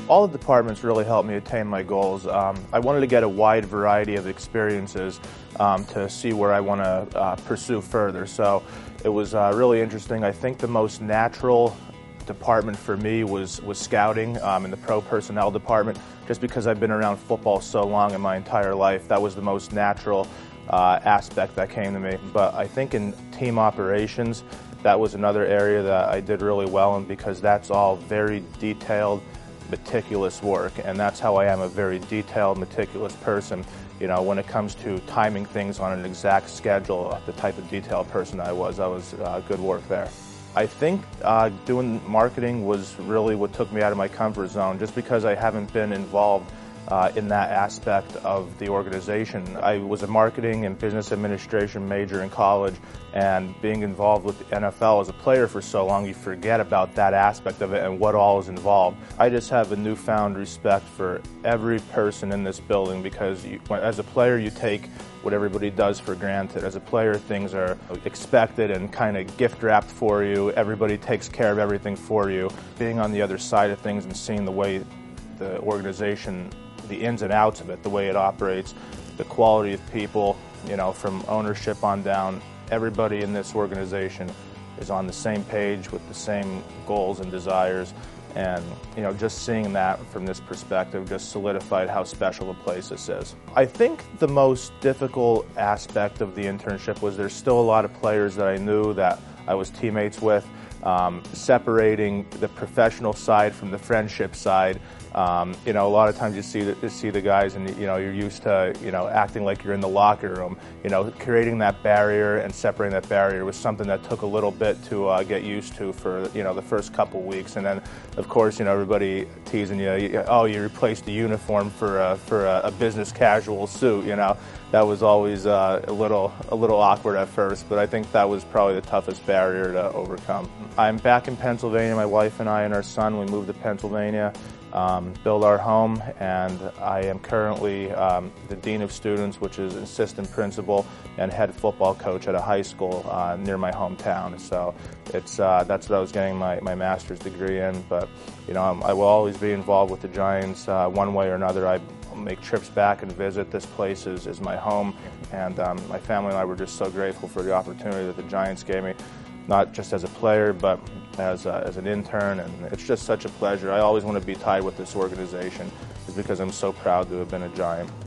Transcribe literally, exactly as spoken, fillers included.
All the departments really helped me attain my goals. Um, I wanted to get a wide variety of experiences um, to see where I want to uh, pursue further. So it was uh, really interesting. I think the most natural department for me was, was scouting um, in the pro personnel department, just because I've been around football so long in my entire life. That was the most natural uh, aspect that came to me. But I think in team operations, that was another area that I did really well in, because that's all very detailed, meticulous work, and that's how I am, a very detailed, meticulous person. You know, when it comes to timing things on an exact schedule, the type of detailed person I was, that was uh, good work there. I think uh, doing marketing was really what took me out of my comfort zone, just because I haven't been involved Uh, in that aspect of the organization. I was a marketing and business administration major in college, and being involved with the N F L as a player for so long, you forget about that aspect of it and what all is involved. I just have a newfound respect for every person in this building, because you, as a player you take what everybody does for granted. As a player, things are expected and kind of gift wrapped for you. Everybody takes care of everything for you. Being on the other side of things and seeing the way the organization, the ins and outs of it, the way it operates, the quality of people, you know, from ownership on down, everybody in this organization is on the same page with the same goals and desires. And, you know, just seeing that from this perspective just solidified how special a place this is. I think the most difficult aspect of the internship was there's still a lot of players that I knew that I was teammates with. Um, separating the professional side from the friendship side. Um, you know, a lot of times you see the, you see the guys, and you know you're used to you know acting like you're in the locker room. You know, creating that barrier and separating that barrier was something that took a little bit to uh, get used to for you know the first couple weeks, and then of course you know everybody teasing you, you oh you replaced the uniform for a, for a, a business casual suit. You know, that was always uh, a little a little awkward at first, but I think that was probably the toughest barrier to overcome. I'm back in Pennsylvania. My wife and I and our son, we moved to Pennsylvania, um, build our home, and I am currently um, the Dean of Students, which is assistant principal and head football coach at a high school uh, near my hometown. So it's uh, that's what I was getting my, my master's degree in. But you know, I'm, I will always be involved with the Giants uh, one way or another. I make trips back and visit. This place is, is my home, and um, my family and I were just so grateful for the opportunity that the Giants gave me, not just as a player, but as, a, as an intern, and it's just such a pleasure. I always want to be tied with this organization, is because I'm so proud to have been a Giant.